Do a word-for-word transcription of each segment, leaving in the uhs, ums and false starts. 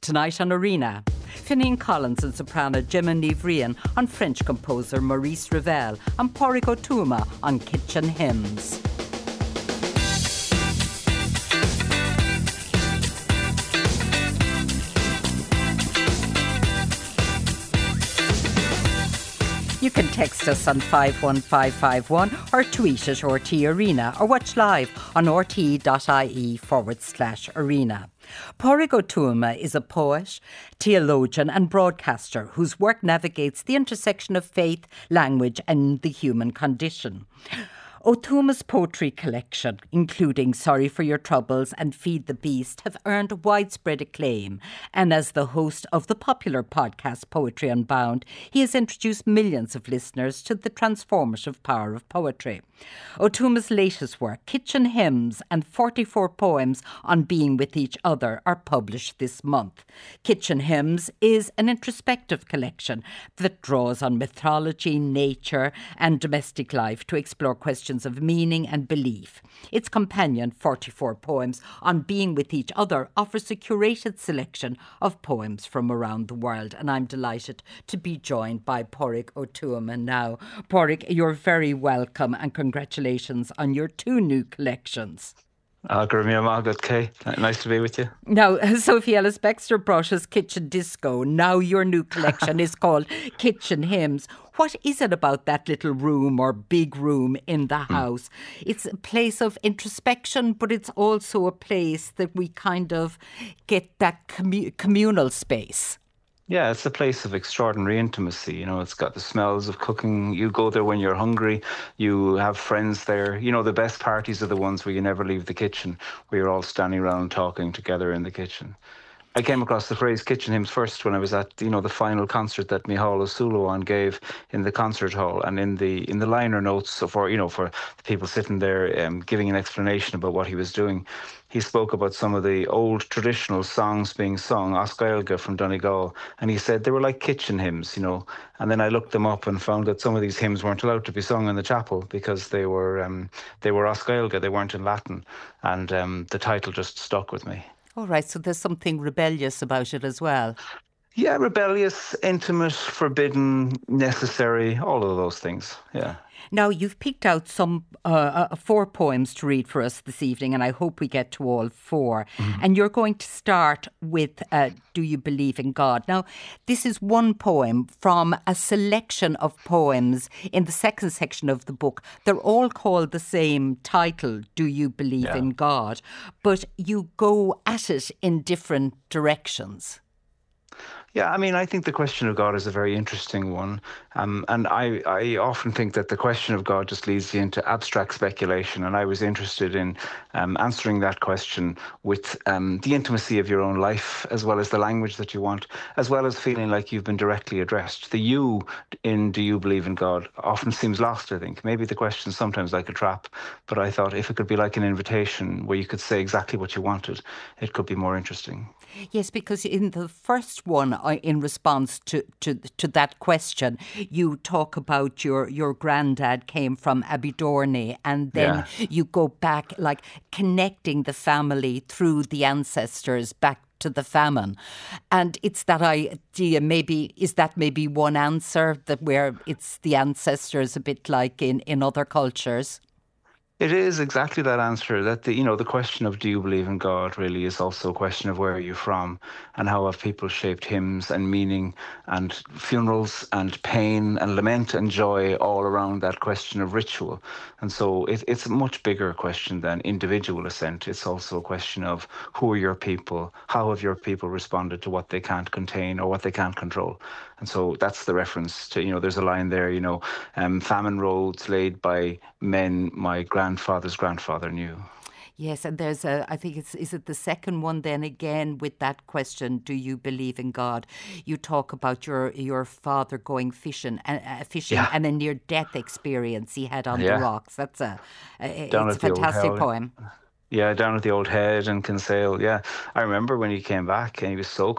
Tonight on Arena, Fineen Collins and soprano Gemma Nivrian on French composer Maurice Ravel and Pádraig Ó Tuama on kitchen hymns. You can text us on five one five five one or tweet at R T Arena or watch live on rte.ie forward slash arena. Pádraig Ó Tuama is a poet, theologian and broadcaster whose work navigates the intersection of faith, language and the human condition. Ó Tuama's poetry collection, including Sorry for Your Troubles and Feed the Beast, have earned widespread acclaim. And as the host of the popular podcast Poetry Unbound, he has introduced millions of listeners to the transformative power of poetry. Ó Tuama's latest work, Kitchen Hymns and forty-four Poems on Being with Each Other, are published this month. Kitchen Hymns is an introspective collection that draws on mythology, nature and domestic life to explore questions of meaning and belief. Its companion, forty-four Poems on Being with Each Other, offers a curated selection of poems from around the world. And I'm delighted to be joined by Pádraig Ó Tuama now. Pádraig, you're very welcome and congratulations on your two new collections. Uh, Margaret Kay. Nice to be with you. Now, Sophie Ellis Bextor brought us Kitchen Disco. Now your new collection is called Kitchen Hymns. What is it about that little room or big room in the house? Mm. It's a place of introspection, but it's also a place that we kind of get that commu- communal space. Yeah, it's a place of extraordinary intimacy. You know, it's got the smells of cooking. You go there when you're hungry. You have friends there. You know, the best parties are the ones where you never leave the kitchen, where you're all standing around talking together in the kitchen. I came across the phrase kitchen hymns first when I was at, you know, the final concert that Micheál Ó Súilleabháin gave in the concert hall, and in the in the liner notes for, you know, for the people sitting there um, giving an explanation about what he was doing. He spoke about some of the old traditional songs being sung, As Gaeilge from Donegal, and he said they were like kitchen hymns, you know. And then I looked them up and found that some of these hymns weren't allowed to be sung in the chapel because they were um, they were As Gaeilge, they weren't in Latin, and um, the title just stuck with me. All right, so there's something rebellious about it as well. Yeah, rebellious, intimate, forbidden, necessary, all of those things, yeah. Now, you've picked out some uh, uh, four poems to read for us this evening, and I hope we get to all four. Mm-hmm. And you're going to start with uh, Do You Believe in God? Now, this is one poem from a selection of poems in the second section of the book. They're all called the same title, Do You Believe yeah. in God? But you go at it in different directions. Yeah, I mean, I think the question of God is a very interesting one. Um, and I, I often think that the question of God just leads you into abstract speculation. And I was interested in um, answering that question with um, the intimacy of your own life, as well as the language that you want, as well as feeling like you've been directly addressed. The you in Do You Believe in God often seems lost, I think. Maybe the question is sometimes like a trap. But I thought if it could be like an invitation where you could say exactly what you wanted, it could be more interesting. Yes, because in the first one, in response to, to, to that question, you talk about your, your granddad came from Abbeydorney, and then yeah. you go back, like connecting the family through the ancestors back to the famine. And it's that idea, maybe, is that maybe one answer, that where it's the ancestors a bit like in, in other cultures? It is exactly that answer, that the, you know, the question of do you believe in God really is also a question of where are you from, and how have people shaped hymns and meaning and funerals and pain and lament and joy all around that question of ritual. And so it, it's a much bigger question than individual assent. It's also a question of who are your people, how have your people responded to what they can't contain or what they can't control. And so that's the reference to, you know, there's a line there, you know, um, famine roads laid by men my grandfather's grandfather knew. Yes, and there's a, I think it's, is it the second one then again with that question, do you believe in God? You talk about your your father going fishing, uh, fishing yeah. and a near-death experience he had on yeah. the rocks. That's a, a it's a fantastic poem. Yeah, down at the old head in Kinsale. Yeah, I remember when he came back and he was soaking,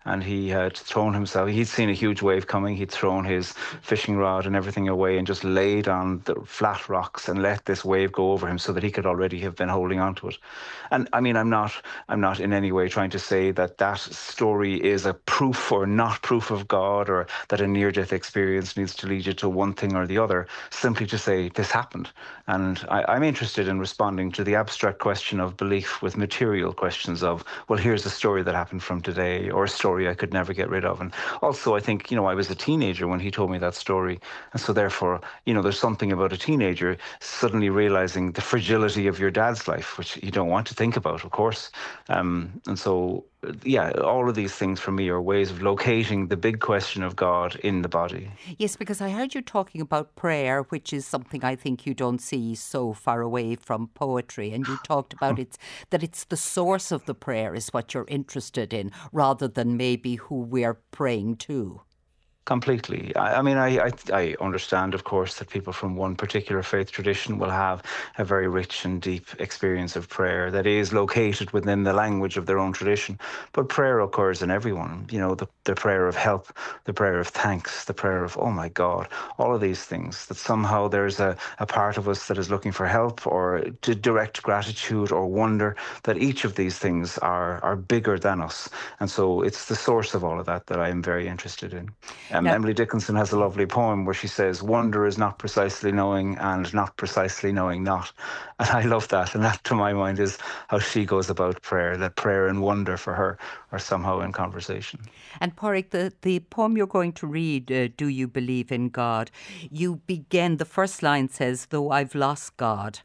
and he had thrown himself. He'd seen a huge wave coming. He'd thrown his fishing rod and everything away and just laid on the flat rocks and let this wave go over him so that he could already have been holding on to it. And I mean, I'm not, I'm not in any way trying to say that that story is a proof or not proof of God, or that a near-death experience needs to lead you to one thing or the other. Simply to say this happened, and I, I'm interested in responding to the abstract question of belief with material questions of, well, here's a story that happened from today, or a story I could never get rid of. And also, I think, you know, I was a teenager when he told me that story, and so therefore, you know, there's something about a teenager suddenly realizing the fragility of your dad's life, which you don't want to think about, of course. Um, and so, yeah, all of these things for me are ways of locating the big question of God in the body. Yes, because I heard you talking about prayer, which is something I think you don't see so far away from poetry. And you talked about it, that it's the source of the prayer is what you're interested in, rather than maybe who we're praying to. Completely. I, I mean, I, I I understand, of course, that people from one particular faith tradition will have a very rich and deep experience of prayer that is located within the language of their own tradition. But prayer occurs in everyone. You know, the, the prayer of help, the prayer of thanks, the prayer of, oh my God, all of these things, that somehow there's a, a part of us that is looking for help or to direct gratitude or wonder, that each of these things are, are bigger than us. And so it's the source of all of that that I am very interested in. Um, Now, Emily Dickinson has a lovely poem where she says, wonder is not precisely knowing and not precisely knowing not. And I love that. And that, to my mind, is how she goes about prayer, that prayer and wonder for her are somehow in conversation. And Pádraig, the, the poem you're going to read, uh, Do You Believe in God? You begin, the first line says, though I've lost God.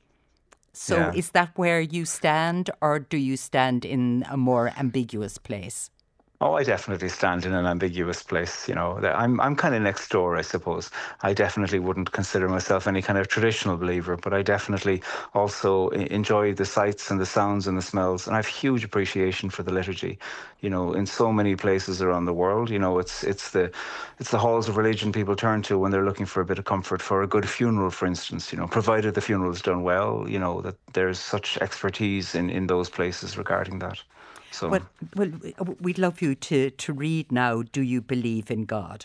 So Yeah. is that where you stand, or do you stand in a more ambiguous place? Oh, I definitely stand in an ambiguous place. You know, I'm I'm kind of next door, I suppose. I definitely wouldn't consider myself any kind of traditional believer, but I definitely also enjoy the sights and the sounds and the smells, and I have huge appreciation for the liturgy. You know, in so many places around the world, you know, it's it's the it's the halls of religion people turn to when they're looking for a bit of comfort for a good funeral, for instance. You know, provided the funeral is done well. You know, that there's such expertise in in those places regarding that. So. Well, well, we'd love you to, to read now, Do You Believe in God?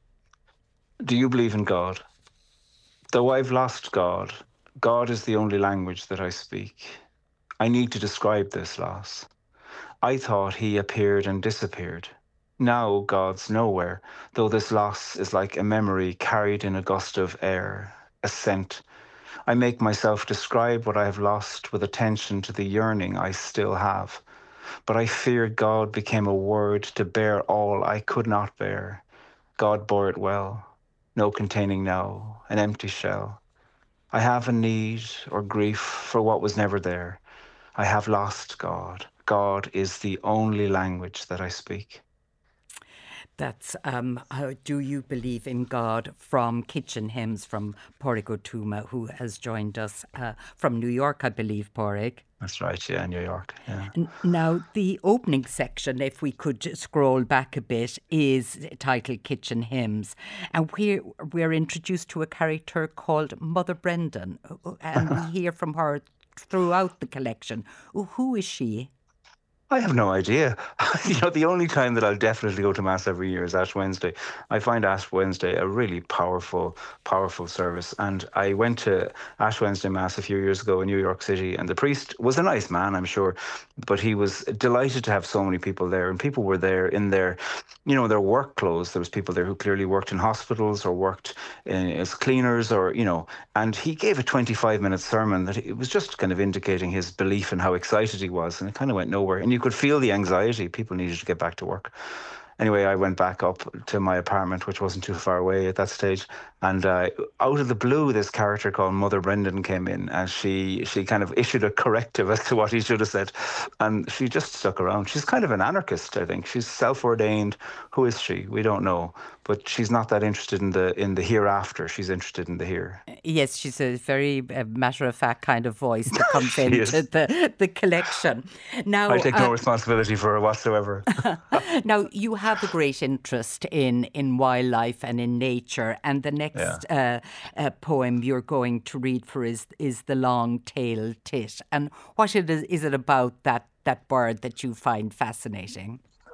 Do you believe in God? Though I've lost God, God is the only language that I speak. I need to describe this loss. I thought he appeared and disappeared. Now God's nowhere, though this loss is like a memory carried in a gust of air, a scent. I make myself describe what I have lost with attention to the yearning I still have. But I feared God became a word to bear all I could not bear. God bore it well, no containing now, an empty shell. I have a need or grief for what was never there. I have lost God. God is the only language that I speak. That's um, how Do You Believe in God from Kitchen Hymns from Pádraig Ó Tuama, who has joined us uh, from New York, I believe, Pádraig. That's right, yeah, New York. Yeah. Now, the opening section, if we could scroll back a bit, is titled Kitchen Hymns. And we're, we're introduced to a character called Mother Brendan. And we hear from her throughout the collection. Who is she? I have no idea. You know, the only time that I'll definitely go to Mass every year is Ash Wednesday. I find Ash Wednesday a really powerful, powerful service. And I went to Ash Wednesday Mass a few years ago in New York City, and the priest was a nice man, I'm sure, but he was delighted to have so many people there. And people were there in their, you know, their work clothes. There was people there who clearly worked in hospitals or worked in, as cleaners or, you know, and he gave a twenty-five minute sermon that it was just kind of indicating his belief in how excited he was. And it kind of went nowhere. And you could feel the anxiety. People needed to get back to work. Anyway, I went back up to my apartment, which wasn't too far away at that stage. And uh, out of the blue, this character called Mother Brendan came in, and she she kind of issued a corrective as to what he should have said. And she just stuck around. She's kind of an anarchist, I think. She's self-ordained. Who is she? We don't know. But she's not that interested in the in the hereafter. She's interested in the here. Yes, she's a very uh, matter-of-fact kind of voice that comes into the, the collection. Now, I take no uh, responsibility for her whatsoever. Now, you have a great interest in, in wildlife and in nature, and the next yeah. uh, uh, poem you're going to read for is is the long-tailed tit. And what it is, is it about that, that bird that you find fascinating?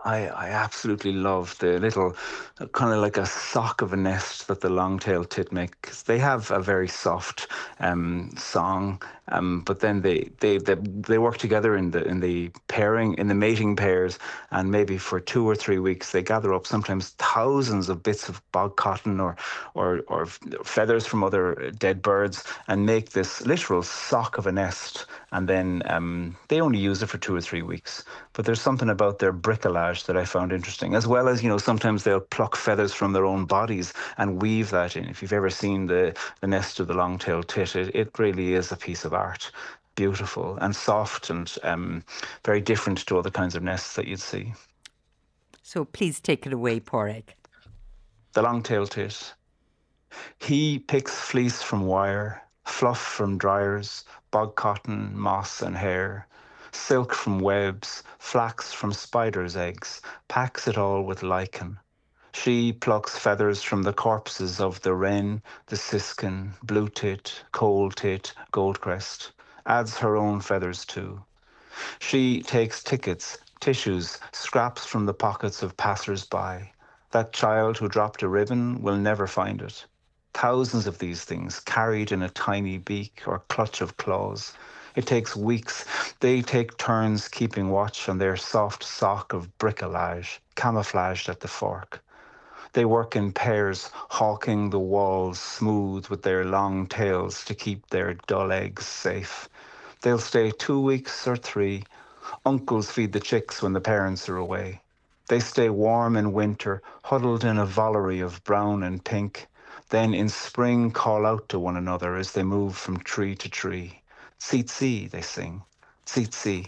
I, I absolutely love the little, kind of like a sock of a nest that the long-tailed tit make. 'Cause they have a very soft um, song, um, but then they, they they they work together in the in the pairing, in the mating pairs, and maybe for two or three weeks they gather up sometimes thousands of bits of bog cotton or or or feathers from other dead birds and make this literal sock of a nest, and then um, they only use it for two or three weeks. But there's something about their bricolage that I found interesting, as well as, you know, sometimes they'll pluck feathers from their own bodies and weave that in. If you've ever seen the, the nest of the long-tailed tit, it, it really is a piece of art. Beautiful and soft and um, very different to other kinds of nests that you'd see. So please take it away, Pádraig. The long-tailed tit. He picks fleece from wire, fluff from dryers, bog cotton, moss and hair, silk from webs, flax from spiders' eggs, packs it all with lichen. She plucks feathers from the corpses of the wren, the siskin, blue tit, coal tit, goldcrest, adds her own feathers too. She takes tickets, tissues, scraps from the pockets of passers-by. That child who dropped a ribbon will never find it. Thousands of these things carried in a tiny beak or clutch of claws. It takes weeks. They take turns keeping watch on their soft sock of bricolage, camouflaged at the fork. They work in pairs, hawking the walls smooth with their long tails to keep their dull eggs safe. They'll stay two weeks or three. Uncles feed the chicks when the parents are away. They stay warm in winter, huddled in a vollery of brown and pink. Then in spring call out to one another as they move from tree to tree. Tsitsi, they sing. Tsitsi.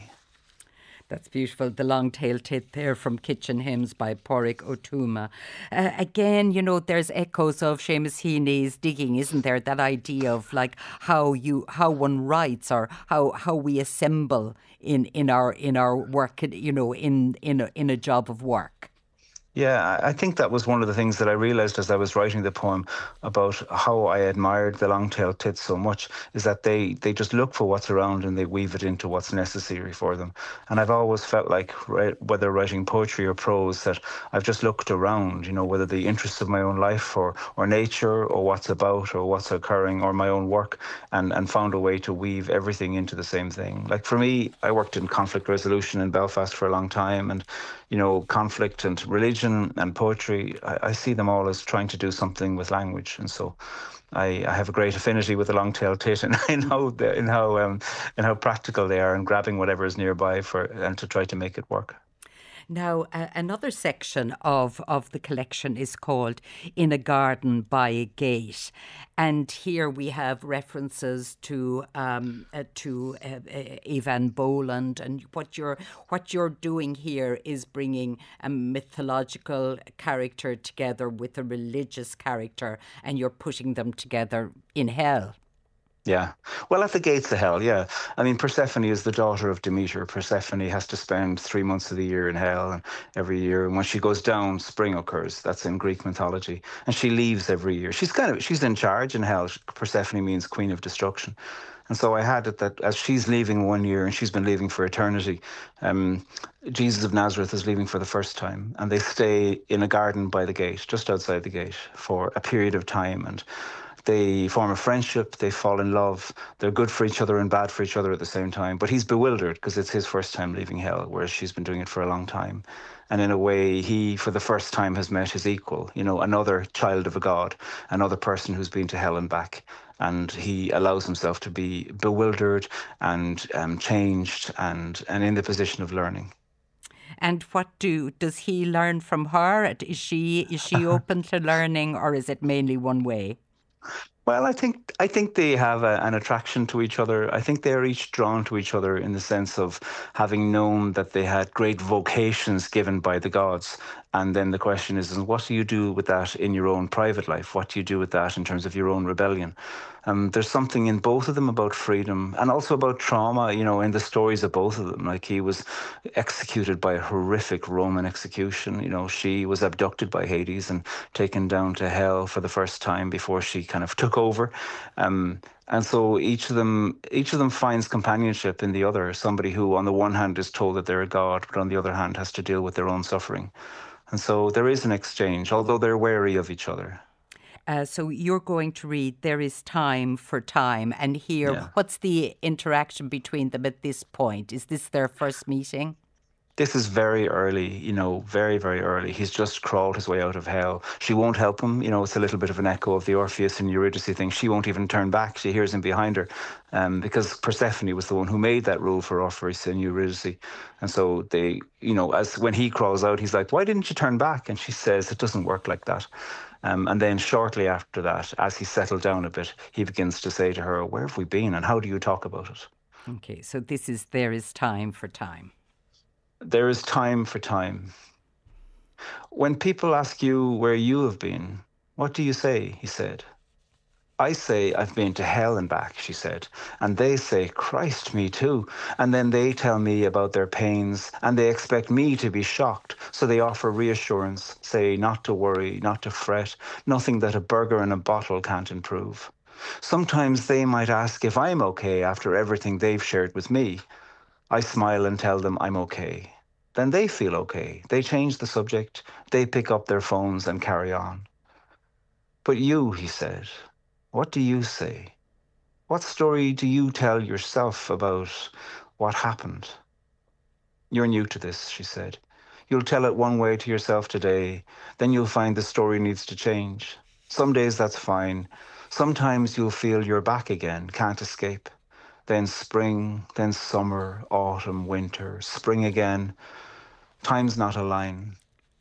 That's beautiful. The long-tailed tit there from Kitchen Hymns by Pádraig Ó Tuama. Uh, again, you know, there's echoes of Seamus Heaney's digging, isn't there? That idea of like how you how one writes or how how we assemble in in our in our work, you know, in in a, in a job of work. Yeah, I think that was one of the things that I realised as I was writing the poem about how I admired the long-tailed tits so much, is that they, they just look for what's around and they weave it into what's necessary for them. And I've always felt like, whether writing poetry or prose, that I've just looked around, you know, whether the interests of my own life or, or nature or what's about or what's occurring or my own work, and, and found a way to weave everything into the same thing. Like for me, I worked in conflict resolution in Belfast for a long time, and you know, conflict and religion and poetry, I, I see them all as trying to do something with language. And so I, I have a great affinity with the long-tailed tit, and in how in how um, in how practical they are, and grabbing whatever is nearby for and to try to make it work. Now, uh, another section of, of the collection is called In a Garden by a Gate. And here we have references to um, uh, to uh, uh, Evan Boland. And what you're, what you're doing here is bringing a mythological character together with a religious character, and you're putting them together in hell. Yeah. Well, at the gates of hell, yeah. I mean, Persephone is the daughter of Demeter. Persephone has to spend three months of the year in hell, and every year. And when she goes down, spring occurs. That's in Greek mythology. And she leaves every year. She's kind of, she's in charge in hell. Persephone means queen of destruction. And so I had it that as she's leaving one year, and she's been leaving for eternity, um, Jesus of Nazareth is leaving for the first time. And they stay in a garden by the gate, just outside the gate, for a period of time. And they form a friendship, they fall in love, they're good for each other and bad for each other at the same time. But he's bewildered because it's his first time leaving hell, whereas she's been doing it for a long time. And in a way, he, for the first time, has met his equal, you know, another child of a god, another person who's been to hell and back. And he allows himself to be bewildered and um, changed and, and in the position of learning. And what do does he learn from her? Is she is she open to learning, or is it mainly one way? Well, I think I think they have a, an attraction to each other. I think they are each drawn to each other in the sense of having known that they had great vocations given by the gods. And then the question is, what do you do with that in your own private life? What do you do with that in terms of your own rebellion? Um, there's something in both of them about freedom and also about trauma, you know, in the stories of both of them. Like, he was executed by a horrific Roman execution. You know, she was abducted by Hades and taken down to hell for the first time before she kind of took took over. Um, and so each of them each of them finds companionship in the other, somebody who on the one hand is told that they're a god, but on the other hand has to deal with their own suffering. And so there is an exchange, although they're wary of each other. Uh, so you're going to read There Is Time for Time and hear Yeah. what's the interaction between them at this point? Is this their first meeting? This is very early, you know, very, very early. He's just crawled his way out of hell. She won't help him. You know, it's a little bit of an echo of the Orpheus and Eurydice thing. She won't even turn back. She hears him behind her um, because Persephone was the one who made that rule for Orpheus and Eurydice. And so they, you know, as when he crawls out, he's like, why didn't you turn back? And she says, it doesn't work like that. Um, and then shortly after that, as he's settled down a bit, he begins to say to her, where have we been and how do you talk about it? Okay, so this is There Is Time for Time. There is time for time. When people ask you where you have been, what do you say? He said. I say I've been to hell and back, she said. And they say, Christ, me too. And then they tell me about their pains and they expect me to be shocked. So they offer reassurance, say not to worry, not to fret, nothing that a burger in a bottle can't improve. Sometimes they might ask if I'm okay after everything they've shared with me. I smile and tell them I'm okay. Then they feel okay. They change the subject. They pick up their phones and carry on. But you, he said, what do you say? What story do you tell yourself about what happened? You're new to this, she said. You'll tell it one way to yourself today. Then you'll find the story needs to change. Some days that's fine. Sometimes you'll feel you're back again, can't escape. Then spring, then summer, autumn, winter, spring again. Time's not a line.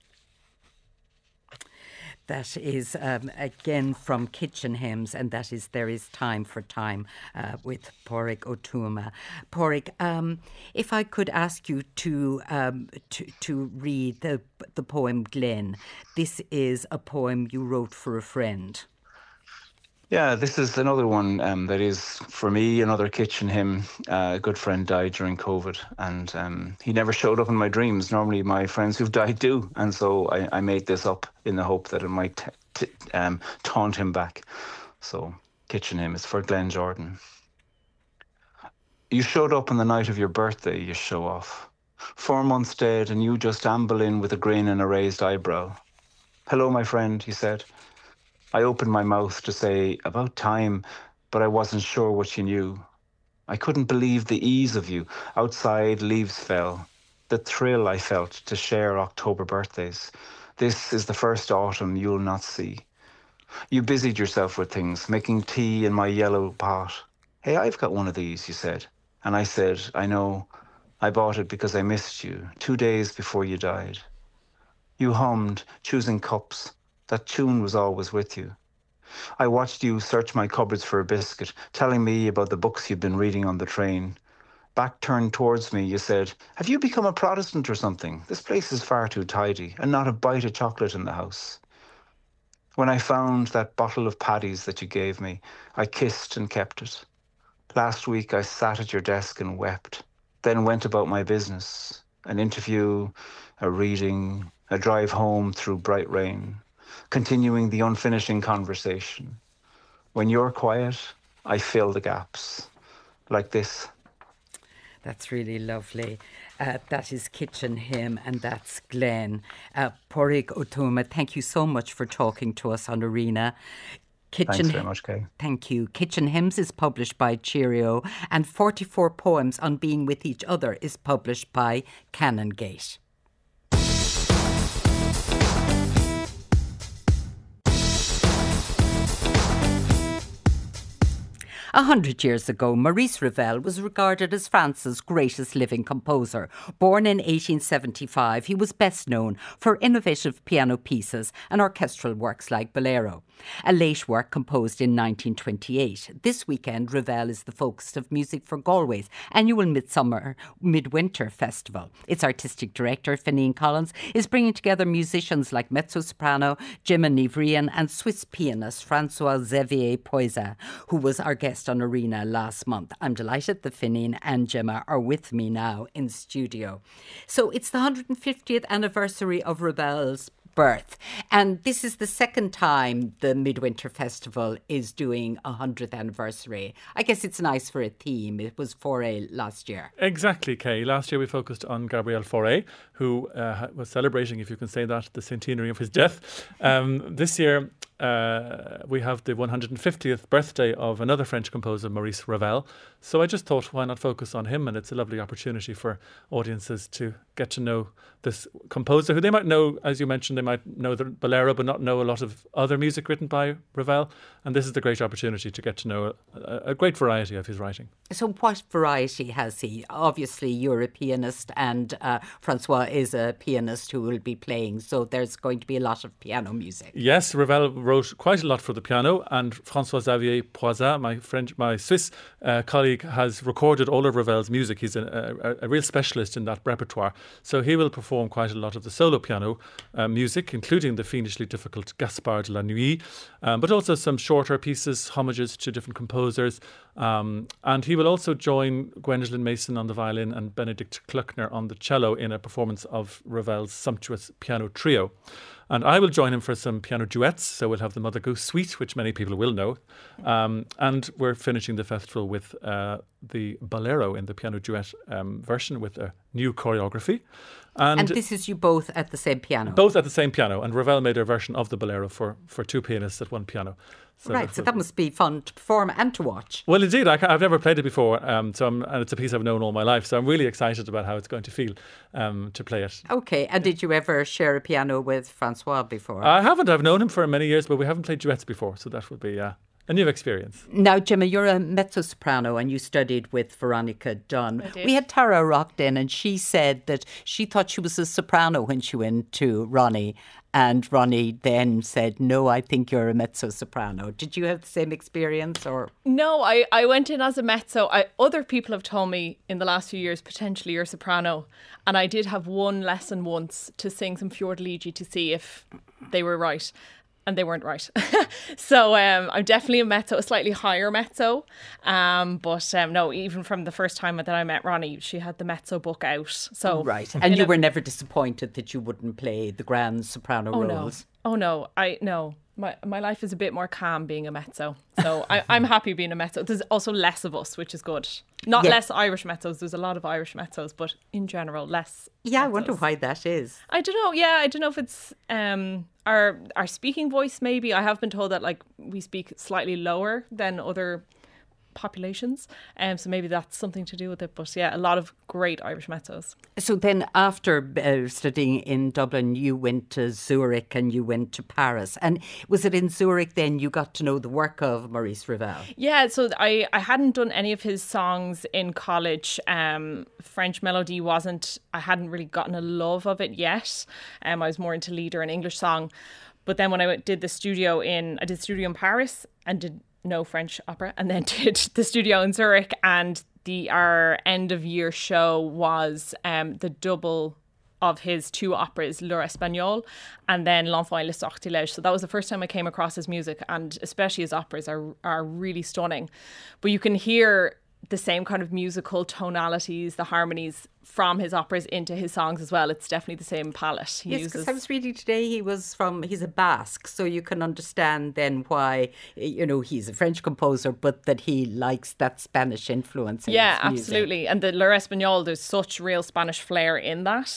That is, um, again, from Kitchen Hymns, and that is There Is Time for Time uh, with Pádraig Ó Tuama. Pádraig, um, if I could ask you to, um, to to read the, the poem Glen. This is a poem you wrote for a friend. Yeah, this is another one um, that is, for me, another kitchen hymn. Uh, a good friend died during COVID, and um, he never showed up in my dreams. Normally, my friends who've died do, and so I, I made this up in the hope that it might t- t- um, taunt him back. So, kitchen hymn is for Glen Jordan. You showed up on the night of your birthday, you show off. Four months dead, and you just amble in with a grin and a raised eyebrow. Hello, my friend, he said. I opened my mouth to say, about time, but I wasn't sure what you knew. I couldn't believe the ease of you. Outside, leaves fell. The thrill I felt to share October birthdays. This is the first autumn you'll not see. You busied yourself with things, making tea in my yellow pot. Hey, I've got one of these, you said. And I said, I know. I bought it because I missed you, two days before you died. You hummed, choosing cups. That tune was always with you. I watched you search my cupboards for a biscuit, telling me about the books you'd been reading on the train. Back turned towards me, you said, have you become a Protestant or something? This place is far too tidy, and not a bite of chocolate in the house. When I found that bottle of Paddy's that you gave me, I kissed and kept it. Last week I sat at your desk and wept, then went about my business. An interview, a reading, a drive home through bright rain. Continuing the unfinishing conversation. When you're quiet, I fill the gaps. Like this. That's really lovely. Uh, that is Kitchen Hymn, and that's Glen. Uh, Pádraig Ó Tuama, thank you so much for talking to us on Arena. Kitchen Thanks very much, Kay. Thank you. Kitchen Hymns is published by Cheerio, and forty-four Poems on Being with Each Other is published by Canongate. A hundred years ago, Maurice Ravel was regarded as France's greatest living composer. Born in eighteen seventy-five, he was best known for innovative piano pieces and orchestral works like Bolero. A late work composed in nineteen twenty-eight. This weekend, Ravel is the focus of Music for Galway's annual Midsummer Midwinter Festival. Its artistic director, Fineen Collins, is bringing together musicians like mezzo-soprano Gemma Nivrian and Swiss pianist François-Xavier Poysa, who was our guest on Arena last month. I'm delighted that Fineen and Gemma are with me now in studio. So it's the one hundred fiftieth anniversary of Ravel's birth. And this is the second time the Midwinter Festival is doing a hundredth anniversary. I guess it's nice for a theme. It was Fauré last year. Exactly, Kay. Last year we focused on Gabriel Fauré, who uh, was celebrating, if you can say that, the centenary of his death. Um, this year uh, we have the one hundred fiftieth birthday of another French composer, Maurice Ravel. So I just thought, why not focus on him? And it's a lovely opportunity for audiences to get to know this composer, who they might know, as you mentioned, they might know the Bolero, but not know a lot of other music written by Ravel. And this is the great opportunity to get to know a, a great variety of his writing. So what variety has he? Obviously, you're a pianist, and uh, Francois is a pianist who will be playing. So there's going to be a lot of piano music. Yes, Ravel wrote quite a lot for the piano, and François-Xavier Poisat, my French, my Swiss uh, colleague, has recorded all of Ravel's music. He's a, a, a real specialist in that repertoire. So he will perform quite a lot of the solo piano uh, music, including the fiendishly difficult Gaspard de la Nuit, um, but also some shorter pieces, homages to different composers. Um, and he will also join Gwendolen Mason on the violin and Benedict Kluckner on the cello in a performance of Ravel's sumptuous piano trio. And I will join him for some piano duets. So we'll have the Mother Goose Suite, which many people will know. Um, and we're finishing the festival with uh, the Bolero in the piano duet um, version with a new choreography. And, and this is you both at the same piano? Both at the same piano. And Ravel made a version of the Bolero for, for two pianists at one piano. So right, that so that must be fun to perform and to watch. Well, indeed, I, I've never played it before, um, so I'm, and it's a piece I've known all my life, so I'm really excited about how it's going to feel um, to play it. Okay, and did you ever share a piano with Francois before? I haven't. I've known him for many years, but we haven't played duets before, so that would be uh, a new experience. Now, Gemma, you're a mezzo-soprano and you studied with Veronica Dunn. I did. We had Tara Rockden, and she said that she thought she was a soprano when she went to Ronnie. And Ronnie then said, no, I think you're a mezzo-soprano. Did you have the same experience? Or No, I, I went in as a mezzo. I, other people have told me in the last few years, potentially you're a soprano. And I did have one lesson once to sing some Fiordiligi to see if they were right. And they weren't right. So um, I'm definitely a mezzo, a slightly higher mezzo. Um, but um, no, even from the first time that I met Ronnie, she had the mezzo book out. So right. And you a, were never disappointed that you wouldn't play the grand soprano oh roles? No. Oh, no. I no. My my life is a bit more calm being a mezzo. So I, I'm happy being a mezzo. There's also less of us, which is good. Not yeah. less Irish mezzos. There's a lot of Irish mezzos, but in general, less. Yeah, mezzos. I wonder why that is. I don't know. Yeah, I don't know if it's um our our speaking voice. Maybe I have been told that like we speak slightly lower than other populations, um, so maybe that's something to do with it. But yeah, a lot of great Irish mezzos. So then after uh, studying in Dublin, you went to Zurich and you went to Paris. And was it in Zurich then you got to know the work of Maurice Ravel? Yeah, so I, I hadn't done any of his songs in college. Um, French melody wasn't, I hadn't really gotten a love of it yet. Um, I was more into Lieder and English song. But then when I did the studio in, I did studio in Paris and did no French opera, and then did the studio in Zurich, and the our end of year show was um, the double of his two operas, L'Heure Espagnole and then L'Enfant et le Sortilège. So that was the first time I came across his music, and especially his operas are are really stunning. But you can hear the same kind of musical tonalities, the harmonies from his operas into his songs as well. It's definitely the same palette. He yes, because uses... I was reading today he was from, he's a Basque, so you can understand then why, you know, he's a French composer, but that he likes that Spanish influence in yeah, his music. Absolutely. And the L'Heure Espagnole, there's such real Spanish flair in that.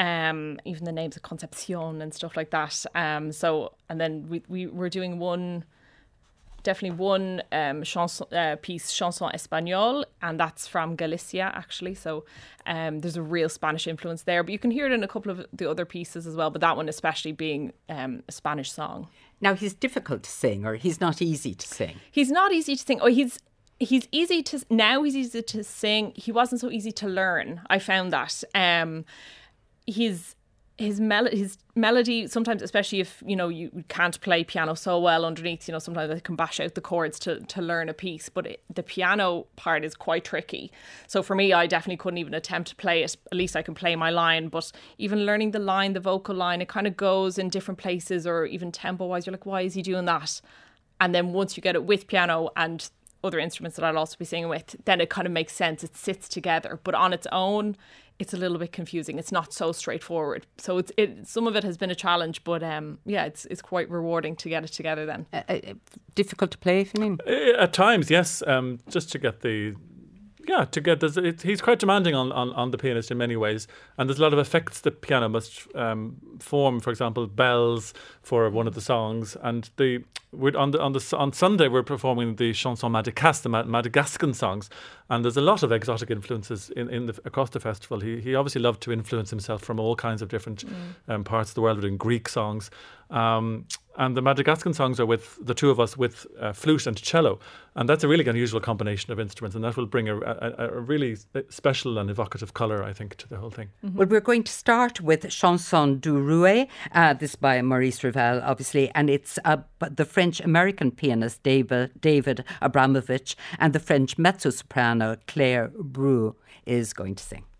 Um, even the names of Concepcion and stuff like that. Um, so, and then we, we were doing one... Definitely one um, chanson, uh, piece, Chanson Espagnole, and that's from Galicia, actually. So um, there's a real Spanish influence there. But you can hear it in a couple of the other pieces as well, but that one especially being um, a Spanish song. Now, he's difficult to sing, or he's not easy to sing? He's not easy to sing. Oh, he's he's easy to... Now he's easy to sing. He wasn't so easy to learn. I found that. Um, he's... His, mel- his melody, sometimes, especially if, you know, you can't play piano so well underneath, you know, sometimes I can bash out the chords to, to learn a piece, but it, the piano part is quite tricky. So for me, I definitely couldn't even attempt to play it. At least I can play my line, but even learning the line, the vocal line, it kind of goes in different places, or even tempo-wise, you're like, why is he doing that? And then once you get it with piano and other instruments that I'll also be singing with, then it kind of makes sense. It sits together. But on its own, it's a little bit confusing. It's not so straightforward. So it's it. Some of it has been a challenge, but um, yeah, it's it's quite rewarding to get it together. Then uh, uh, difficult to play, Fineen? At times, yes. Um, just to get the. Yeah, to get this, it, he's quite demanding on, on, on the pianist in many ways, and there's a lot of effects the piano must um, form. For example, bells for one of the songs, and the we're on the on the on Sunday we're performing the chanson Madagascar, the Madagascan songs, and there's a lot of exotic influences in, in the, across the festival. He he obviously loved to influence himself from all kinds of different mm. um, parts of the world, within Greek songs. Um, and the Madagascan songs are with the two of us with uh, flute and cello, and that's a really unusual combination of instruments, and that will bring a, a, a really special and evocative colour, I think, to the whole thing. Mm-hmm. Well, we're going to start with Chanson du Rouet, uh, this by Maurice Ravel, obviously, and it's uh, the French-American pianist David, David Abramovich and the French mezzo-soprano Claire Brou is going to sing.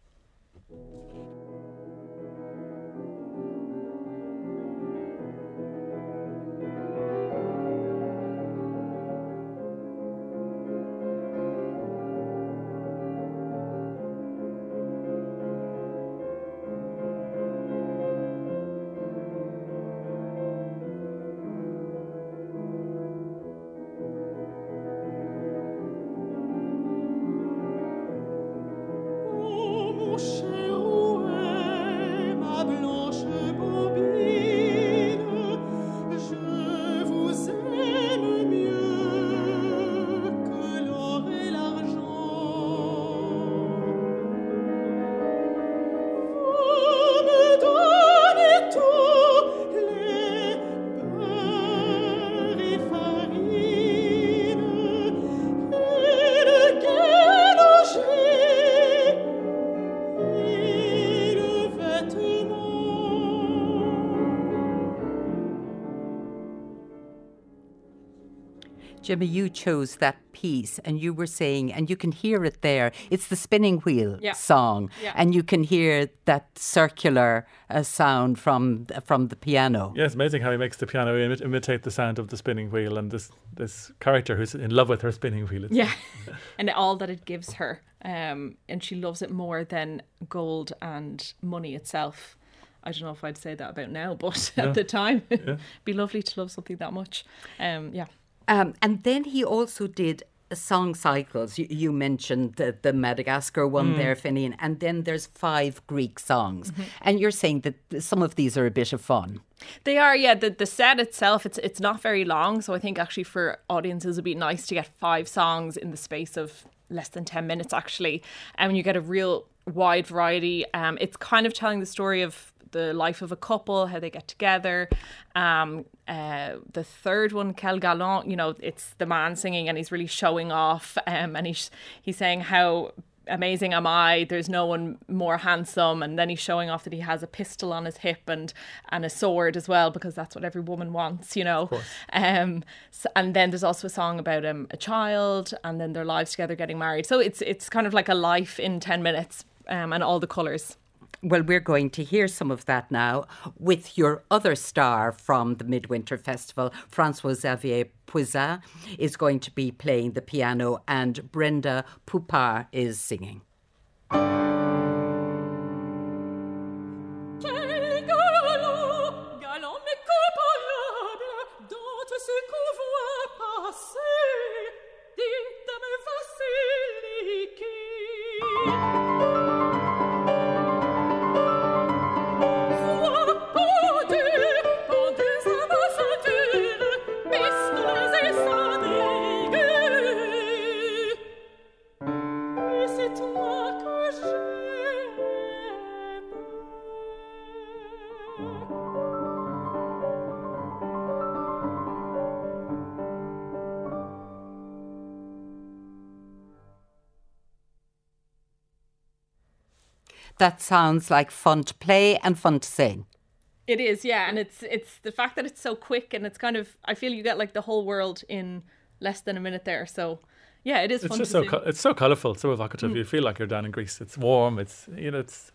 Jimmy, you chose that piece and you were saying, and you can hear it there, it's the spinning wheel yeah. song, yeah. and you can hear that circular uh, sound from from the piano. Yeah, it's amazing how he makes the piano imi- imitate the sound of the spinning wheel, and this, this character who's in love with her spinning wheel. It's yeah, and all that it gives her, um, and she loves it more than gold and money itself. I don't know if I'd say that about now, but yeah. at the time, yeah. it'd be lovely to love something that much. Um, yeah. Um, and then he also did song cycles. You, you mentioned the, the Madagascar one mm. there, Fineen, and then there's five Greek songs. Mm-hmm. And you're saying that some of these are a bit of fun. They are, yeah. The the set itself, it's it's not very long. So I think actually for audiences it would be nice to get five songs in the space of less than ten minutes, actually. And you get a real wide variety. Um, it's kind of telling the story of the life of a couple, how they get together. Um, uh, the third one, Quel Galant, you know, it's the man singing and he's really showing off. Um, and he's he's saying how amazing am I? There's no one more handsome. And then he's showing off that he has a pistol on his hip and and a sword as well, because that's what every woman wants, you know. Um, so, and then there's also a song about um, a child, and then their lives together getting married. So it's it's kind of like a life in ten minutes, um, and all the colours. Well, we're going to hear some of that now with your other star from the Midwinter Festival. François-Xavier Poysa is going to be playing the piano and Brenda Poupart is singing. That sounds like fun to play and fun to sing. It is, yeah. And it's it's the fact that it's so quick, and it's kind of, I feel you get like the whole world in less than a minute there. So yeah, it is it's fun just to so sing. Co- it's so colourful, so evocative. Mm. You feel like you're down in Greece. It's warm. It's, you know, it's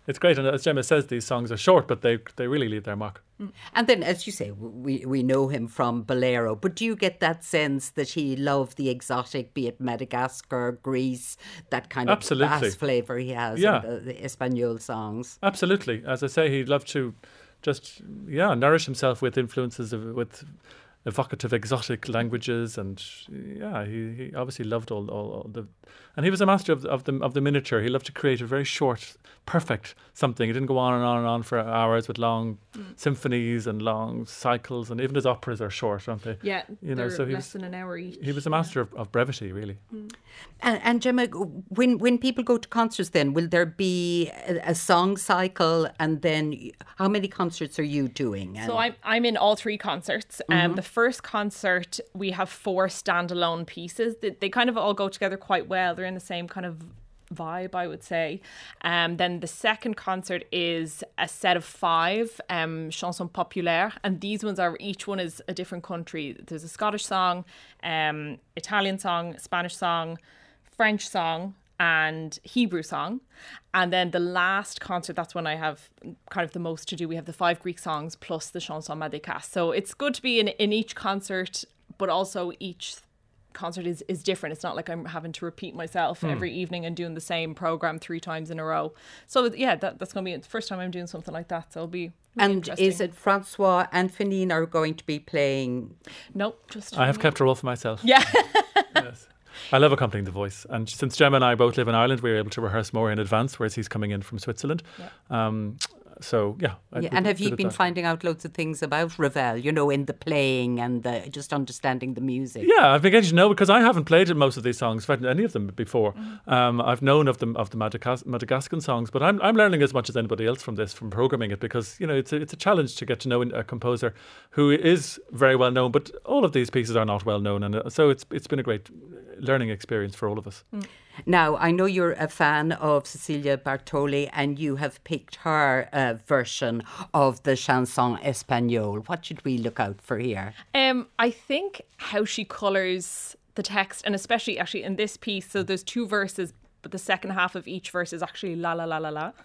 it's great. And as Gemma says, these songs are short, but they they really leave their mark. And then, as you say, we, we know him from Bolero, but do you get that sense that he loved the exotic, be it Madagascar, Greece, that kind of Absolutely. bass flavour he has Yeah. in the, the Espanol songs? Absolutely. As I say, he'd love to just, yeah, nourish himself with influences of, with evocative exotic languages, and yeah, he, he obviously loved all, all, all the, and he was a master of, of the of the miniature. He loved to create a very short, perfect something. He didn't go on and on and on for hours with long mm. symphonies and long cycles, and even his operas are short, aren't they? Yeah, you know, so he less was, than an hour each. He was a master of, of brevity, really. Mm. And, and Gemma, when when people go to concerts, then will there be a, a song cycle, and then how many concerts are you doing? So I'm I'm in all three concerts. Mm-hmm. Um, the first concert we have four standalone pieces. They, they kind of all go together quite well. They're in the same kind of vibe, I would say. Um, then the second concert is a set of five um, chansons populaires, and these ones are, each one is a different country. There's a Scottish song, um, Italian song, Spanish song, French song, and Hebrew song. And then the last concert, that's when I have kind of the most to do. We have the five Greek songs plus the chanson Madagascar. So it's good to be in, in each concert, but also each concert is, is different. It's not like I'm having to repeat myself mm. every evening and doing the same program three times in a row. So yeah, that, that's going to be the first time I'm doing something like that. So it'll be really And is it Francois and Finine are going to be playing? No, just I have kept her all for myself. Yeah. Yes. I love accompanying the voice, and since Gemma and I both live in Ireland, we were able to rehearse more in advance, whereas he's coming in from Switzerland. Yeah. Um, so yeah, yeah and have you been that. finding out loads of things about Ravel, you know, in the playing and the, just understanding the music? Yeah, I've been getting to know, because I haven't played most of these songs, in fact, any of them before. Mm-hmm. Um, I've known of them of the Madagas- Madagascan songs, but I'm I'm learning as much as anybody else from this, from programming it, because you know it's a, it's a challenge to get to know a composer who is very well known, but all of these pieces are not well known, and uh, so it's it's been a great learning experience for all of us. Mm. Now, I know you're a fan of Cecilia Bartoli, and you have picked her uh, version of the Chanson Espagnole. What should we look out for here? Um, I think how she colours the text, and especially actually in this piece, so there's two verses, but the second half of each verse is actually la la la la la.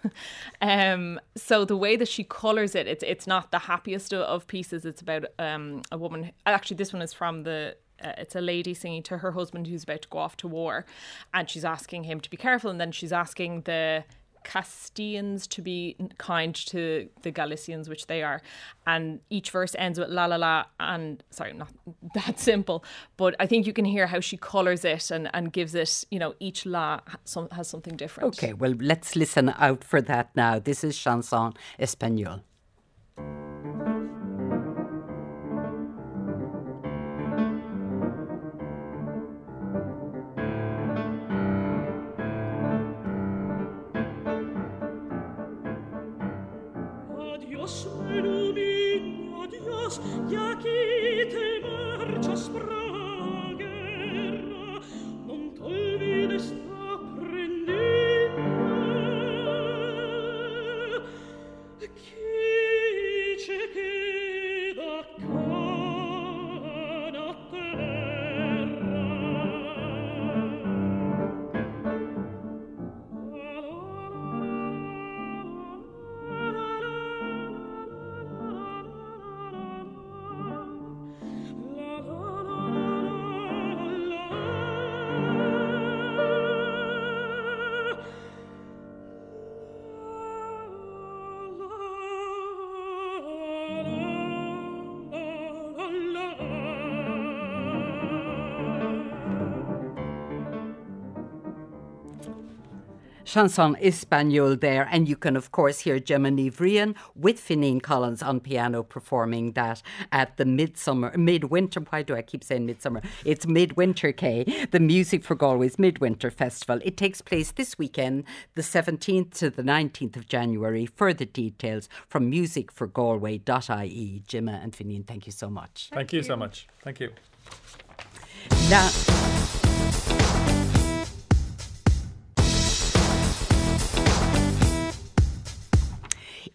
um, so the way that she colours it, it's it's not the happiest of, of pieces. It's about um, a woman. Actually, this one is from the Uh, it's a lady singing to her husband who's about to go off to war, and she's asking him to be careful, and then she's asking the Castilians to be kind to the Galicians, which they are, and each verse ends with la la la, and sorry, not that simple, but I think you can hear how she colours it and, and gives it, you know, each la some, has something different. Okay, well, let's listen out for that now. This is Chanson Espagnole. Chanson Espagnole there, and you can of course hear Gemma Nivrian with Finine Collins on piano performing that at the Midsummer, Midwinter, why do I keep saying Midsummer? It's Midwinter K, the Music for Galway's Midwinter Festival. It takes place this weekend, the seventeenth to the nineteenth of January. Further details from music for galway dot I E. Gemma and Finine, thank you so much. Thank, thank you. you so much. Thank you. Now,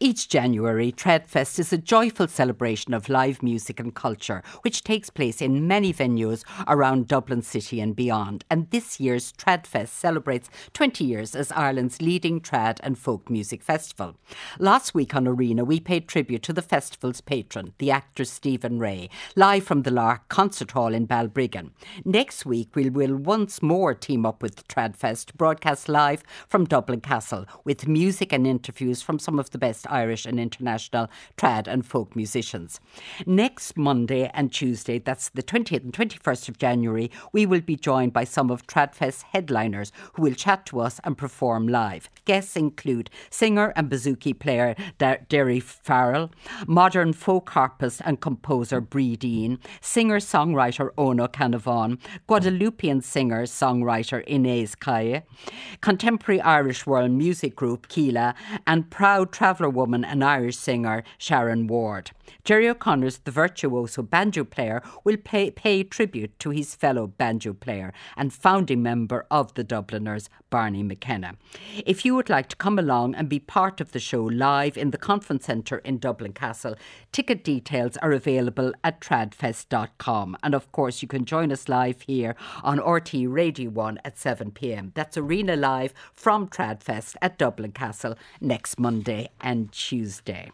Each January, Tredfest is a joyful celebration of live music and culture, which takes place in many venues around Dublin City and beyond. And this year's Tredfest celebrates twenty years as Ireland's leading trad and folk music festival. Last week on Arena, we paid tribute to the festival's patron, the actor Stephen Ray, live from the Lark Concert Hall in Balbriggan. Next week, we will once more team up with Tredfest to broadcast live from Dublin Castle with music and interviews from some of the best Irish and international trad and folk musicians. Next Monday and Tuesday, that's the twentieth and twenty-first of January, we will be joined by some of Tradfest's headliners who will chat to us and perform live. Guests include singer and bouzouki player Derry Farrell, modern folk harpist and composer Bree Dean, singer-songwriter Ono Canavan, Guadeloupean singer-songwriter Inez Kaye, contemporary Irish world music group Keela, and proud traveller woman and Irish singer Sharon Ward. Jerry O'Connor's the virtuoso banjo player will pay, pay tribute to his fellow banjo player and founding member of the Dubliners, Barney McKenna. If you would like to come along and be part of the show live in the Conference Centre in Dublin Castle, ticket details are available at tradfest dot com. And of course, you can join us live here on R T E Radio one at seven p.m. That's Arena Live from Tradfest at Dublin Castle next Monday and Tuesday.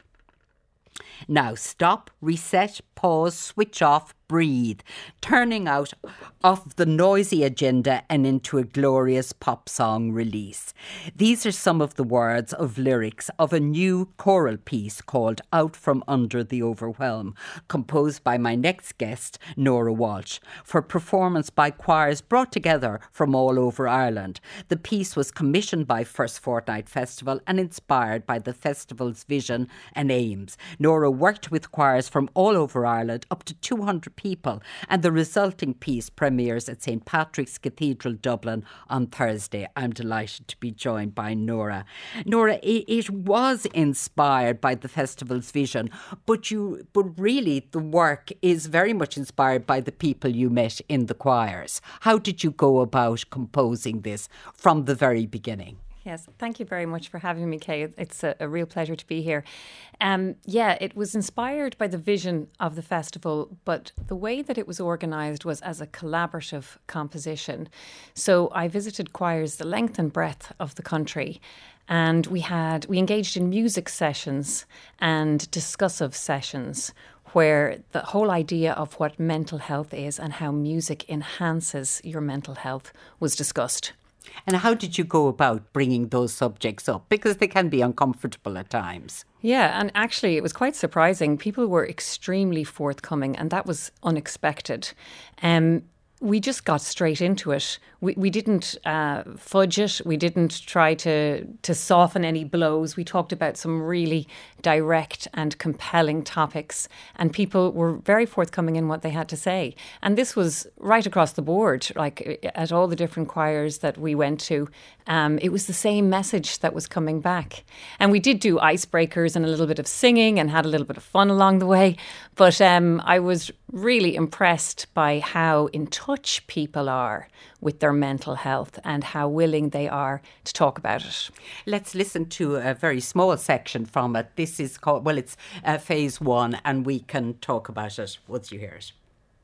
Now stop, reset, pause, switch off, breathe, turning out of the noisy agenda and into a glorious pop song release. These are some of the words of lyrics of a new choral piece called Out From Under the Overwhelm, composed by my next guest, Nora Walsh, for performance by choirs brought together from all over Ireland. The piece was commissioned by First Fortnight Festival and inspired by the festival's vision and aims. Nora worked with choirs from all over Ireland, up to two hundred people, and the resulting piece premieres at Saint Patrick's Cathedral, Dublin on Thursday. I'm delighted to be joined by Nora. Nora, it, it was inspired by the festival's vision, but you, but really the work is very much inspired by the people you met in the choirs. How did you go about composing this from the very beginning? Yes, thank you very much for having me, Kay. It's a, a real pleasure to be here. Um, yeah, it was inspired by the vision of the festival, but the way that it was organised was as a collaborative composition. So I visited choirs the length and breadth of the country, and we had we engaged in music sessions and discussive sessions where the whole idea of what mental health is and how music enhances your mental health was discussed. And how did you go about bringing those subjects up? Because they can be uncomfortable at times. Yeah, and actually it was quite surprising. People were extremely forthcoming, and that was unexpected. Um, we just got straight into it. We we didn't uh, fudge it. We didn't try to to soften any blows. We talked about some really direct and compelling topics, and people were very forthcoming in what they had to say. And this was right across the board, like at all the different choirs that we went to. Um, it was the same message that was coming back. And we did do icebreakers and a little bit of singing and had a little bit of fun along the way. But um, I was really impressed by how in touch people are with their mental health and how willing they are to talk about it. Let's listen to a very small section from it. This is called, well, it's uh, phase one, and we can talk about it once you hear it.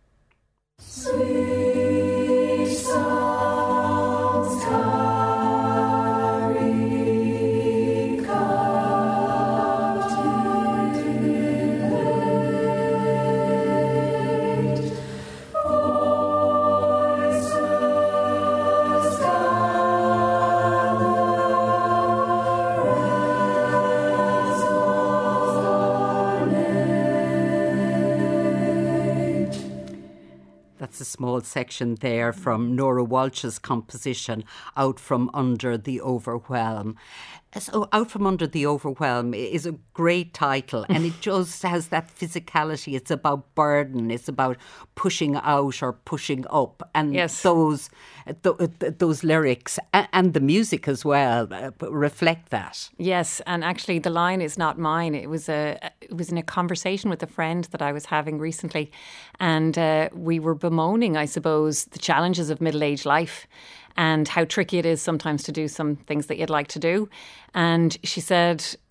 Sweet songs carry That's a small section there from Nora Walsh's composition, Out From Under the Overwhelm. So Out From Under the Overwhelm is a great title, and it just has that physicality. It's about burden. It's about pushing out or pushing up. And yes. those th- those lyrics and, and the music as well uh, reflect that. Yes, and actually the line is not mine. It was a it was in a conversation with a friend that I was having recently, and uh, we were bemoaning, I suppose, the challenges of middle-aged life and how tricky it is sometimes to do some things that you'd like to do. And she said,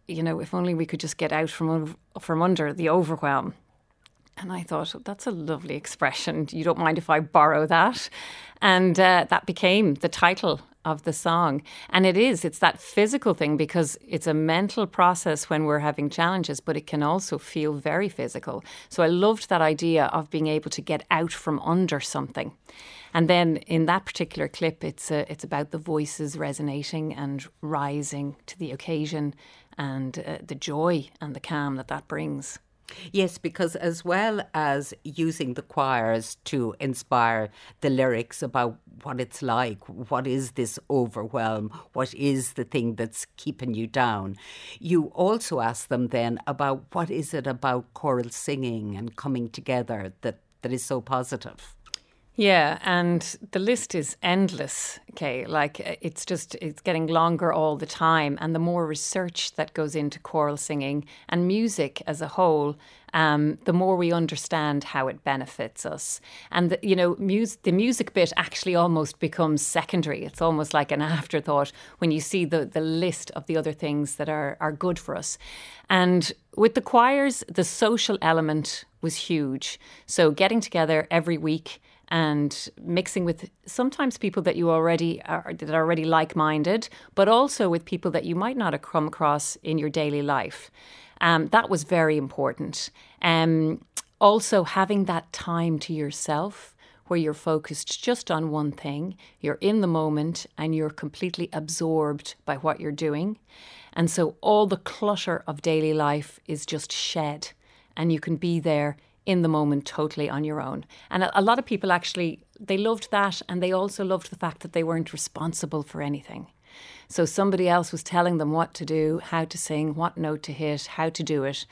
you know, if only we could just get out from from under the overwhelm. And I thought, that's a lovely expression. You don't mind if I borrow that? And uh, that became the title of the song. And it is, it's that physical thing, because it's a mental process when we're having challenges, but it can also feel very physical. So I loved that idea of being able to get out from under something. And then in that particular clip, it's uh, it's about the voices resonating and rising to the occasion, and uh, the joy and the calm that that brings. Yes, because as well as using the choirs to inspire the lyrics about what it's like, what is this overwhelm, what is the thing that's keeping you down, you also ask them then about what is it about choral singing and coming together that, that is so positive. Yeah, and the list is endless, okay? Like, it's just, it's getting longer all the time. And the more research that goes into choral singing and music as a whole, um, the more we understand how it benefits us. And, the, you know, mus- the music bit actually almost becomes secondary. It's almost like an afterthought when you see the, the list of the other things that are, are good for us. And with the choirs, the social element was huge. So getting together every week and mixing with sometimes people that you already are, that are already like-minded, but also with people that you might not have come across in your daily life. Um, that was very important. Um, also, having that time to yourself where you're focused just on one thing, you're in the moment and you're completely absorbed by what you're doing. And so all the clutter of daily life is just shed, and you can be there in the moment totally on your own. And a, a lot of people actually, they loved that, and they also loved the fact that they weren't responsible for anything. So somebody else was telling them what to do, how to sing, what note to hit, how to do it.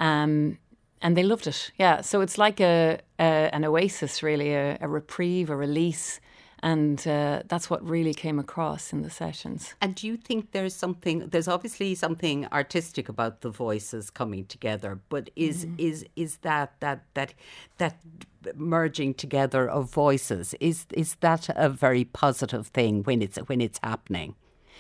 Um, and they loved it. Yeah, so it's like a, a an oasis, really, a, a reprieve, a release. And uh, that's what really came across in the sessions. And do you think there's something, there's obviously something artistic about the voices coming together, but is mm-hmm. is is that that that that merging together of voices, is is that a very positive thing when it's when it's happening?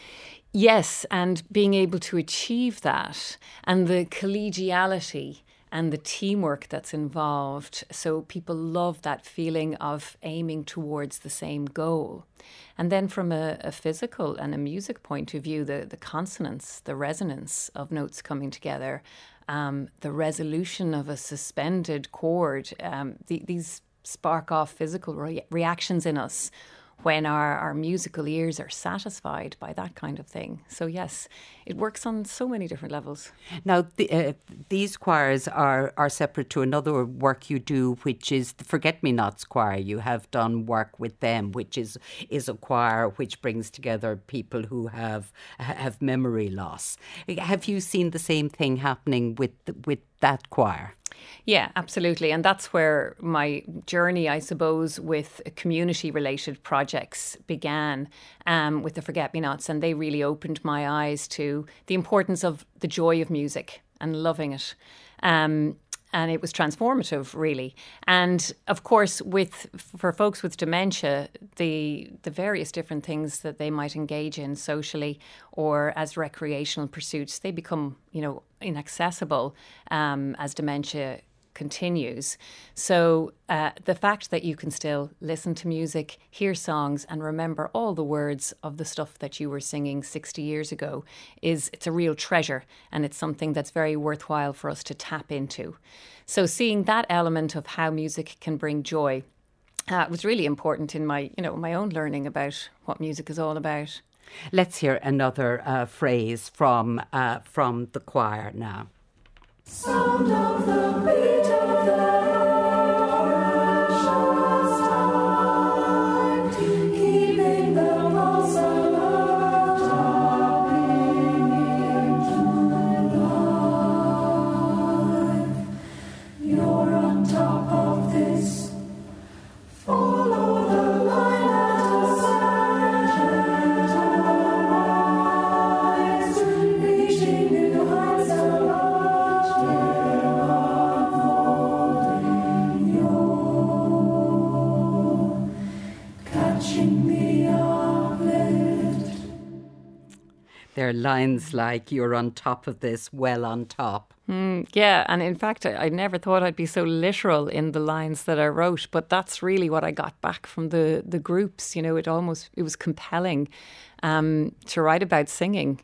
Yes, and being able to achieve that, and the collegiality and the teamwork that's involved. So people love that feeling of aiming towards the same goal. And then from a, a physical and a music point of view, the, the consonance, the resonance of notes coming together, um, the resolution of a suspended chord, um, the, these spark off physical re- reactions in us when our, our musical ears are satisfied by that kind of thing. So yes, it works on so many different levels. Now, the, uh, these choirs are, are separate to another work you do, which is the Forget-Me-Nots choir. You have done work with them, which is is a choir which brings together people who have have memory loss. Have you seen the same thing happening with with that choir? Yeah, absolutely. And that's where my journey, I suppose, with community-related projects began, um, with the Forget-Me-Nots. And they really opened my eyes to the importance of the joy of music and loving it. Um, and it was transformative, really. And of course, with for folks with dementia, the the various different things that they might engage in socially or as recreational pursuits, they become, you know, inaccessible um, as dementia continues. So uh, the fact that you can still listen to music, hear songs, and remember all the words of the stuff that you were singing sixty years ago is it's a real treasure, and it's something that's very worthwhile for us to tap into. So seeing that element of how music can bring joy uh, was really important in my, you know, my own learning about what music is all about. Let's hear another uh, phrase from uh, from the choir now. Sound of the beat of the precious time, keeping the pulse alert, tapping into life. You're on top of this. Follow the line at a reaching new heights above. there lines like "You're on top of this, well on top"? Mm, yeah, and in fact, I, I never thought I'd be so literal in the lines that I wrote, but that's really what I got back from the the groups. You know, it almost it was compelling um, to write about singing.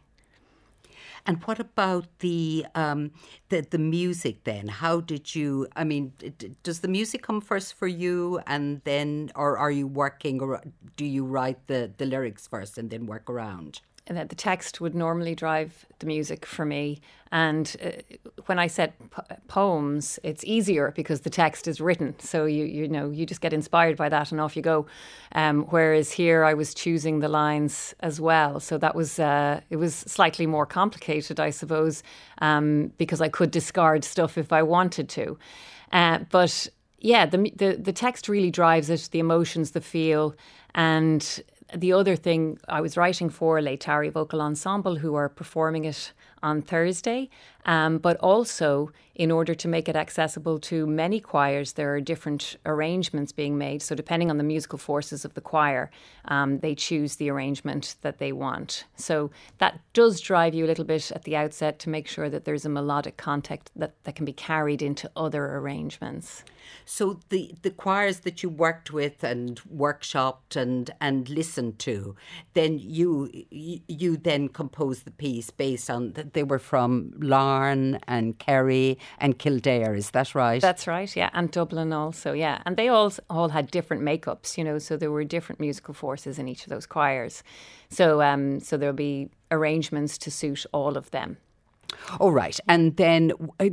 And what about the um, the the music then? How did you? I mean, d- does the music come first for you, and then, or are you working, or do you write the the lyrics first and then work around? And that the text would normally drive the music for me. And uh, when I said po- poems, it's easier because the text is written. So you you know you just get inspired by that and off you go. Um, whereas here I was choosing the lines as well. So that was uh, it was slightly more complicated, I suppose, um, because I could discard stuff if I wanted to. Uh, but yeah, the, the the text really drives it, the emotions, the feel, and the other thing, I was writing for Leitari Vocal Ensemble, who are performing it on Thursday, um, but also in order to make it accessible to many choirs, there are different arrangements being made. So depending on the musical forces of the choir, um, they choose the arrangement that they want. So that does drive you a little bit at the outset to make sure that there's a melodic context that, that can be carried into other arrangements. So the, the choirs that you worked with and workshopped and, and listened to, then you you then composed the piece based on, they were from Larne and Kerry and Kildare, is that right? That's right, yeah, and Dublin also, yeah. And they all all had different makeups, you know, so there were different musical forces in each of those choirs. So um, so there'll be arrangements to suit all of them. Oh, right. And then uh,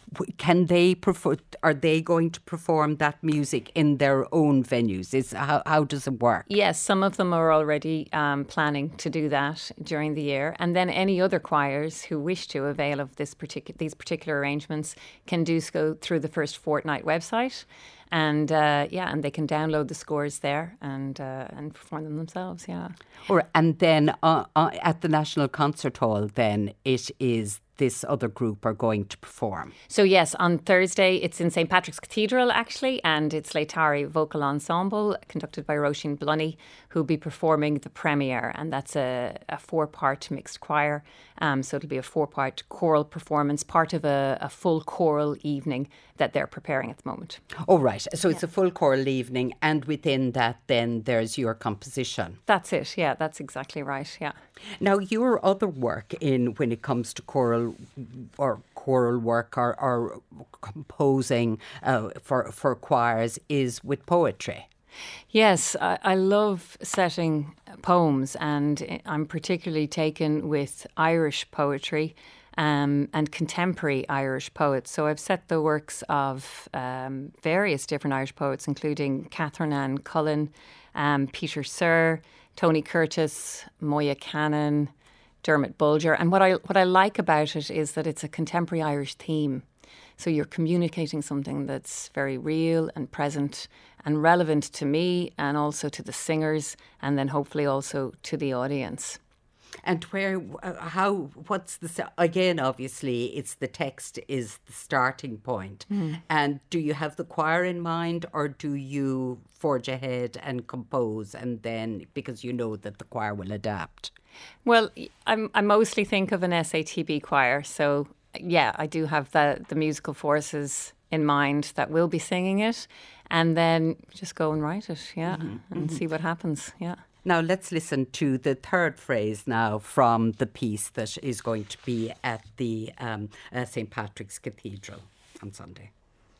can they perform, are they going to perform that music in their own venues? Is how, how does it work? Yes, some of them are already um, planning to do that during the year. And then any other choirs who wish to avail of this particular these particular arrangements can do so through the First Fortnight website. And uh, yeah, and they can download the scores there and uh, and perform them themselves. Yeah. Or and then uh, uh, at the National Concert Hall, then it is this other group are going to perform. So yes, on Thursday it's in Saint Patrick's Cathedral actually, and it's Leitari Vocal Ensemble conducted by Roisin Blunny, who'll be performing the premiere, and that's a, a four-part mixed choir. Um, so it'll be a four-part choral performance, part of a, a full choral evening that they're preparing at the moment. Oh, right. So it's a full choral evening, and within that then there's your composition. That's it, yeah, that's exactly right, yeah. Now, your other work in when it comes to choral or choral work or, or composing uh, for, for choirs is with poetry. Yes, I, I love setting poems, and I'm particularly taken with Irish poetry um, and contemporary Irish poets. So I've set the works of um, various different Irish poets, including Catherine Ann Cullen, um, Peter Sir, Tony Curtis, Moya Cannon, Dermot Bulger. And what I what I like about it is that it's a contemporary Irish theme. So you're communicating something that's very real and present and relevant to me and also to the singers, and then hopefully also to the audience. And where, uh, how, what's the, again, obviously, it's the text is the starting point. Mm. And do you have the choir in mind, or do you forge ahead and compose and then, because you know that the choir will adapt? Well, I'm, I mostly think of an S A T B choir. So, yeah, I do have the, the musical forces in mind that will be singing it. And then just go and write it, yeah, mm-hmm. and mm-hmm. see what happens, yeah. Now let's listen to the third phrase now from the piece that is going to be at the um, uh, Saint Patrick's Cathedral on Sunday.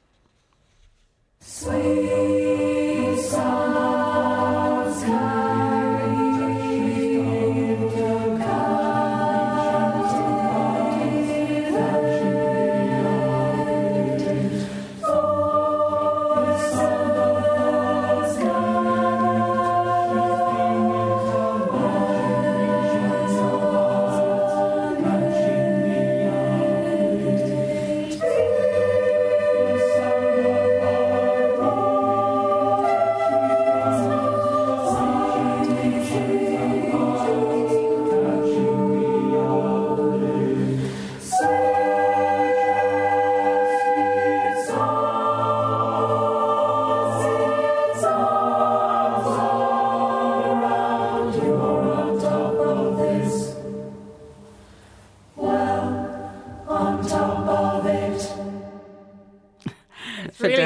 Sweet sounds carried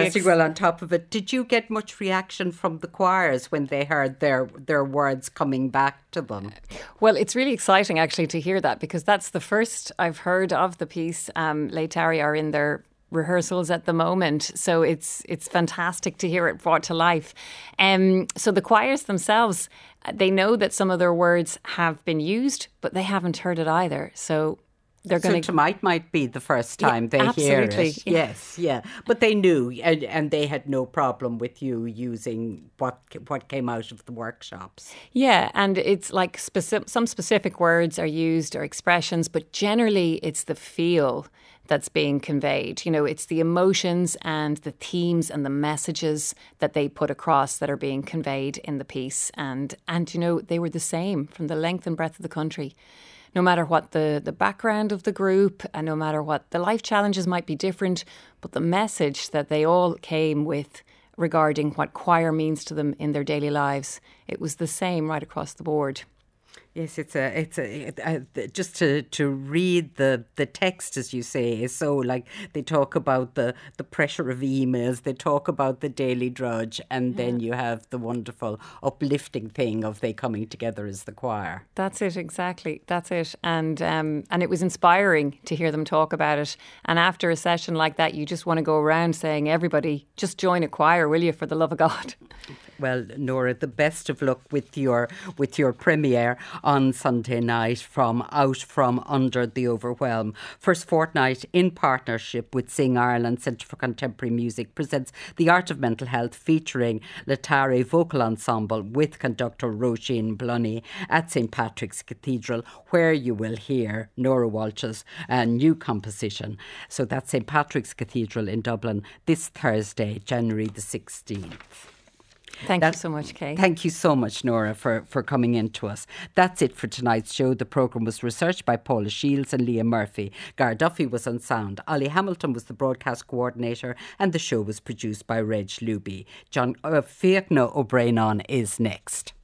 fantastic. ex- Well, on top of it, did you get much reaction from the choirs when they heard their their words coming back to them? Well, it's really exciting actually to hear that, because that's the first I've heard of the piece. Um, Leitari are in their rehearsals at the moment, so it's it's fantastic to hear it brought to life. Um, so the choirs themselves, they know that some of their words have been used, but they haven't heard it either. So they're So going to. tonight might be the first Yeah, time they hear absolutely, it. yeah. Yes, yeah. But they knew, and, and they had no problem with you using what what came out of the workshops. Yeah, and it's like specific, some specific words are used or expressions, but generally it's the feel that's being conveyed. You know, it's the emotions and the themes and the messages that they put across that are being conveyed in the piece. And, and you know, they were the same from the length and breadth of the country. No matter what the, the background of the group and no matter what the life challenges might be different, but the message that they all came with regarding what choir means to them in their daily lives, it was the same right across the board. Yes, it's a, it's a, a just to, to read the, the text, as you say, is so like they talk about the, the pressure of emails, they talk about the daily drudge, and yeah. then you have the wonderful uplifting thing of they coming together as the choir. That's it, exactly. That's it. And um, and it was inspiring to hear them talk about it. And after a session like that, you just want to go around saying, everybody, just join a choir, will you, for the love of God? Well, Nora, the best of luck with your with your premiere on Sunday night from Out From Under the Overwhelm. First Fortnight, in partnership with Sing Ireland Centre for Contemporary Music, presents The Art of Mental Health, featuring Leitari Vocal Ensemble with conductor Roisin Blunny at Saint Patrick's Cathedral, where you will hear Nora Walsh's uh, new composition. So that's Saint Patrick's Cathedral in Dublin this Thursday, January the sixteenth. Thank that, you so much, Kay. Thank you so much, Nora, for, for coming in to us. That's it for tonight's show. The programme was researched by Paula Shields and Liam Murphy. Gar Duffy was on sound. Ollie Hamilton was the broadcast coordinator, and the show was produced by Reg Luby. John uh, Fiachna O'Brien on is next.